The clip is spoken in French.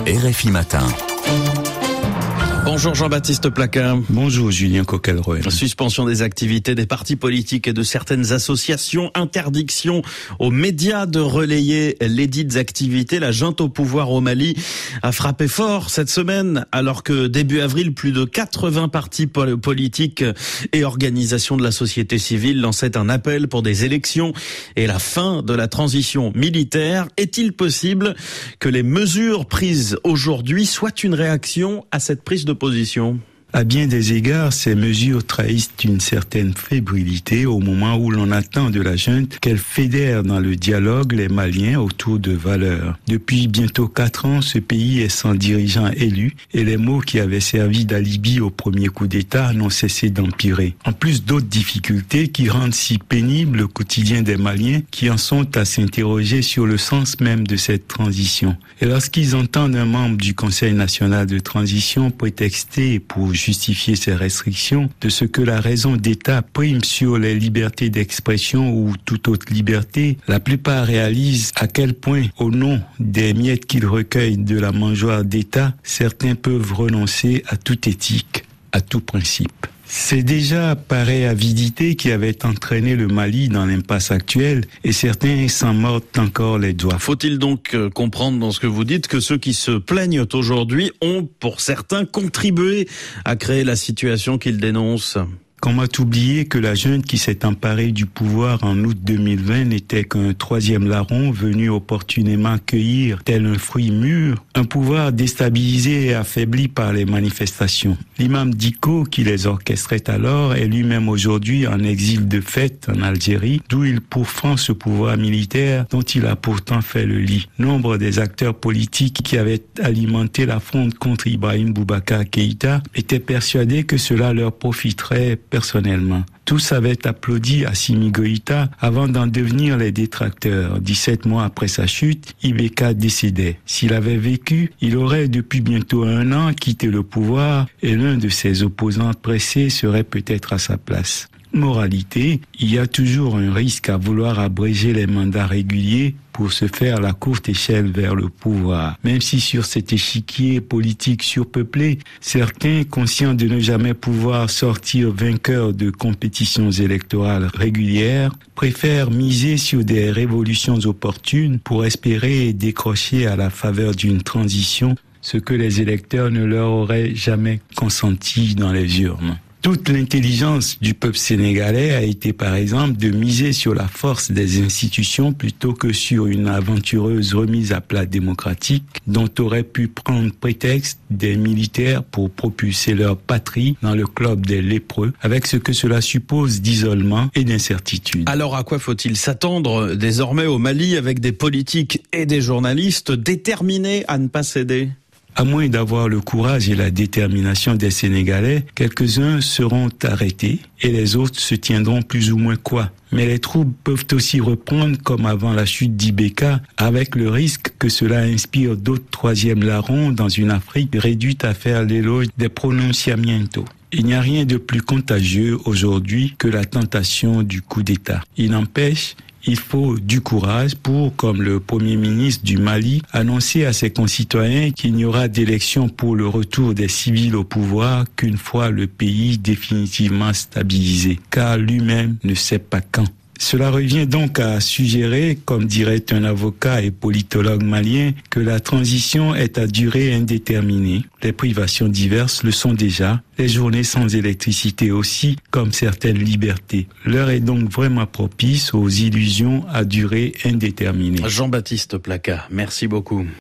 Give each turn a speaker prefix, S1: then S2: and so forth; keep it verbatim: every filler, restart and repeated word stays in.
S1: R F I Matin.
S2: Bonjour Jean-Baptiste Placard.
S3: Bonjour Julien Coquelroy.
S2: Suspension des activités des partis politiques et de certaines associations, interdiction aux médias de relayer les dites activités. La junte au pouvoir au Mali a frappé fort cette semaine, alors que début avril, plus de quatre-vingts partis politiques et organisations de la société civile lançaient un appel pour des élections et la fin de la transition militaire. Est-il possible que les mesures prises aujourd'hui soient une réaction à cette prise de position ?
S3: À bien des égards, ces mesures trahissent une certaine fébrilité au moment où l'on attend de la junte qu'elle fédère dans le dialogue les Maliens autour de valeurs. Depuis bientôt quatre ans, ce pays est sans dirigeant élu et les mots qui avaient servi d'alibi au premier coup d'État n'ont cessé d'empirer. En plus d'autres difficultés qui rendent si pénible le quotidien des Maliens qui en sont à s'interroger sur le sens même de cette transition. Et lorsqu'ils entendent un membre du Conseil national de transition prétexter pour justifier ces restrictions de ce que la raison d'État prime sur les libertés d'expression ou toute autre liberté, la plupart réalisent à quel point, au nom des miettes qu'ils recueillent de la mangeoire d'État, certains peuvent renoncer à toute éthique, à tout principe. C'est déjà pareille avidité qui avait entraîné le Mali dans l'impasse actuelle et certains s'en mordent encore les doigts.
S2: Faut-il donc comprendre dans ce que vous dites que ceux qui se plaignent aujourd'hui ont, pour certains, contribué à créer la situation qu'ils dénoncent ?
S3: Comment oublier que la junte qui s'est emparée du pouvoir en août deux mille vingt n'était qu'un troisième larron venu opportunément cueillir, tel un fruit mûr, un pouvoir déstabilisé et affaibli par les manifestations. L'imam Dicko, qui les orchestrait alors, est lui-même aujourd'hui en exil de fait en Algérie, d'où il pourfend ce pouvoir militaire dont il a pourtant fait le lit. Nombre des acteurs politiques qui avaient alimenté la fronde contre Ibrahim Boubacar Keïta étaient persuadés que cela leur profiterait personnellement. Tous avaient applaudi Assimi Goïta avant d'en devenir les détracteurs. dix-sept mois après sa chute, I B K décédait. S'il avait vécu, il aurait depuis bientôt un an quitté le pouvoir et l'un de ses opposants pressés serait peut-être à sa place. Moralité, il y a toujours un risque à vouloir abréger les mandats réguliers pour se faire la courte échelle vers le pouvoir. Même si sur cet échiquier politique surpeuplé, certains, conscients de ne jamais pouvoir sortir vainqueurs de compétitions électorales régulières, préfèrent miser sur des révolutions opportunes pour espérer décrocher à la faveur d'une transition ce que les électeurs ne leur auraient jamais consenti dans les urnes. Toute l'intelligence du peuple sénégalais a été par exemple de miser sur la force des institutions plutôt que sur une aventureuse remise à plat démocratique dont auraient pu prendre prétexte des militaires pour propulser leur patrie dans le club des lépreux avec ce que cela suppose d'isolement et d'incertitude.
S2: Alors à quoi faut-il s'attendre désormais au Mali avec des politiques et des journalistes déterminés à ne pas céder ?
S3: À moins d'avoir le courage et la détermination des Sénégalais, quelques-uns seront arrêtés et les autres se tiendront plus ou moins quoi. Mais les troubles peuvent aussi reprendre comme avant la chute d'I B K, avec le risque que cela inspire d'autres troisièmes larrons dans une Afrique réduite à faire l'éloge des pronunciamientos. Il n'y a rien de plus contagieux aujourd'hui que la tentation du coup d'État. Il n'empêche, il faut du courage pour, comme le Premier ministre du Mali, annoncer à ses concitoyens qu'il n'y aura d'élection pour le retour des civils au pouvoir qu'une fois le pays définitivement stabilisé, car lui-même ne sait pas quand. Cela revient donc à suggérer, comme dirait un avocat et politologue malien, que la transition est à durée indéterminée. Les privations diverses le sont déjà, les journées sans électricité aussi, comme certaines libertés. L'heure est donc vraiment propice aux illusions à durée indéterminée.
S2: Jean-Baptiste Placard, merci beaucoup.